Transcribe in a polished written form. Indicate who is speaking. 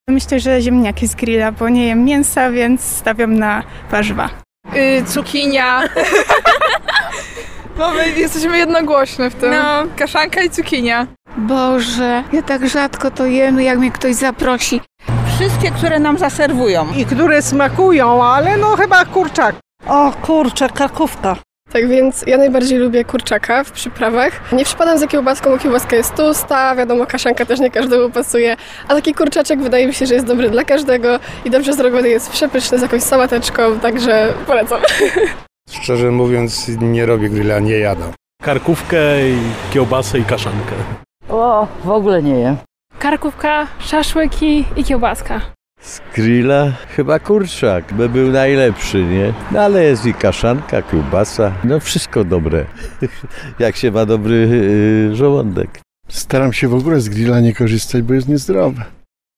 Speaker 1: Myślę, że ziemniaki z grilla, bo nie jem mięsa, więc stawiam na warzywa.
Speaker 2: Cukinia. No my jesteśmy jednogłośne w tym.
Speaker 1: No.
Speaker 2: Kaszanka i cukinia.
Speaker 3: Boże, ja tak rzadko to jem, jak mnie ktoś zaprosi.
Speaker 4: Wszystkie, które nam zaserwują.
Speaker 5: I które smakują, ale no chyba kurczak.
Speaker 6: O kurczę, karkówka.
Speaker 7: Tak więc ja najbardziej lubię kurczaka w przyprawach. Nie przypadam za kiełbaską, bo kiełbaska jest tłusta, wiadomo, kaszanka też nie każdemu pasuje, a taki kurczaczek wydaje mi się, że jest dobry dla każdego i dobrze zrobiony, jest przepyszny z jakąś sałateczką, także polecam.
Speaker 8: Szczerze mówiąc, nie robię grilla, nie jadam.
Speaker 9: Karkówkę, i kiełbasę i kaszankę.
Speaker 6: O, w ogóle nie jem.
Speaker 1: Karkówka, szaszłyki i kiełbaska.
Speaker 10: Z grilla chyba kurczak, by był najlepszy, nie? No ale jest i kaszanka, kiełbasa, no wszystko dobre, jak się ma dobry żołądek.
Speaker 8: Staram się w ogóle z grilla nie korzystać, bo jest niezdrowe.